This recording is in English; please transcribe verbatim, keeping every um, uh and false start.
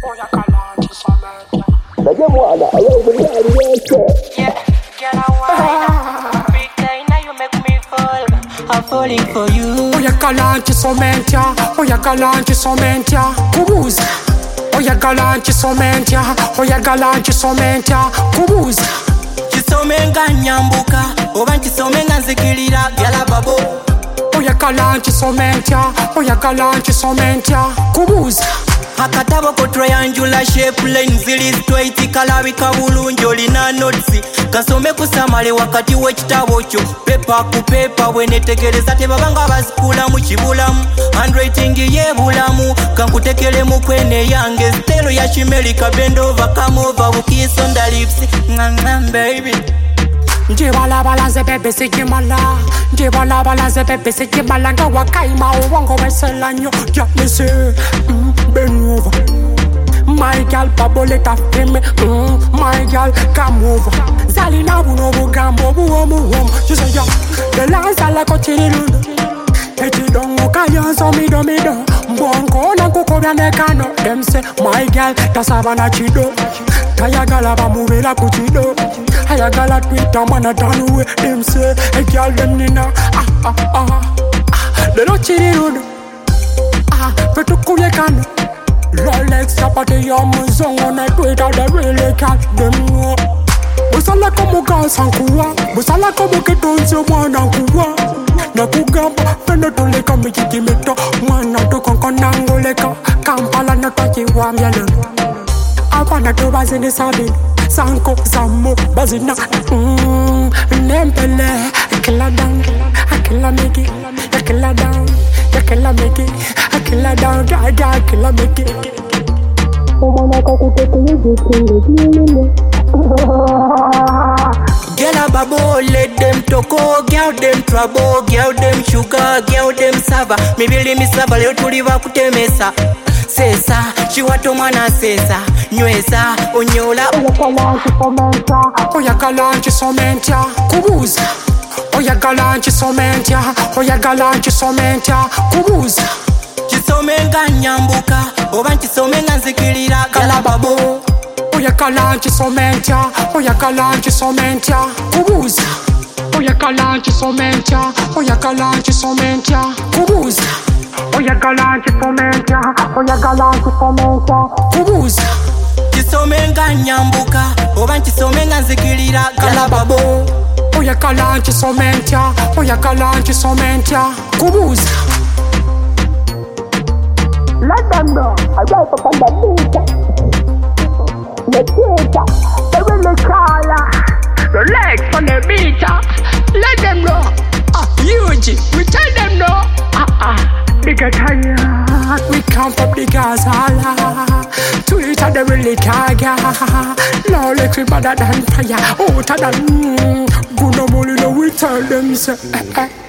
Najua mwana, ayo mwana yote. Yeah, get a wine. Every day now you make me fall. I'm falling for you. Oyagala nchisomentya, oyagala nchisomentya, kubuza. Oyagala nchisomentya, oyagala nchisomentya, kubuza. Chisomenga nyambuka, oba nchisomenga nzikirira, gyala babo. Oyagala nchisomentya, oyagala nchisomentya, kubuza. Akatabo ko triangular shape line zili straight kalabika bulungi olina notes kasome kusamale wakati w'ekitabo kyo pepa ku pepa wenetegereza tebabanga bazikula mu kibulamu handwriting y'ebulamu kankutekele mu kwene yange stelo ya chimelika bend over come over kiss on the lips ngam baby Njibala bala ze bebe sikimala Njibala bala ze bebe sikimala Nga wakaima uwango wesela nyo Ya mese mm, bend over My girl paboleta feme mm, My girl come over Zalina buno bugambo buwo muwomo You say ya The lanza la kochini lulu Eti dongo kaya so mido mido Mbongo na kukobya nekano Them say my girl tasabana chido Kayagala bamubela kuchido Ayagala Twitter man a done away. Them say a girl them nina ah ah ah ah. They don't cheat it ah. But to cool can Rolex chapati ya muzongo na Twitter they really catch them no. Busala como gansan kuwa, busala como que tonse mwana kuwa. Na kugamba pendo tole kama jikimeto mwana to konkonango leka Kampala na toki wa mjalo. Apana to bazini sabini. Sanko Samo Bazina Mmm Nempele Akila down Akila make it Akila down Akila make it Akila down Gaga Akila make it Omana kakutete yujikinge Gela babo let them toko Girl them trouble Girl them sugar Girl them sava Mibili misava leo tuliva kutemesa Sesa, chiwato mwana sesa Nyweza, onyola Oyagala nchisomentya Oyagala nchisomentya Kubuza Oyagala nchisomentya Oyagala nchisomentya Kubuza Chisomenga nyambuka Oba nchisomenga nzikirira Kalababo Oyagala nchisomentya Oyagala nchisomentya Kubuza Oyagala nchisomentya Oyagala nchisomentya Kubuza Oyagala nchisomentya Oyagala nchisomentya Kubuza Chisomenga nyambuka Oba nchisomenga nzikirira Kalababo Oyagala nchisomentya Oyagala nchisomentya Kubuza Let them know. I write up on the meter. The theater. They will call her. The legs on the meter. Let them know. Ah, huge. We tell them no. Ah ah. They get tired. We can't pop the gas. Twitter they really caga. Now let me better than fire. Hotter than. Good no more. We tell them say.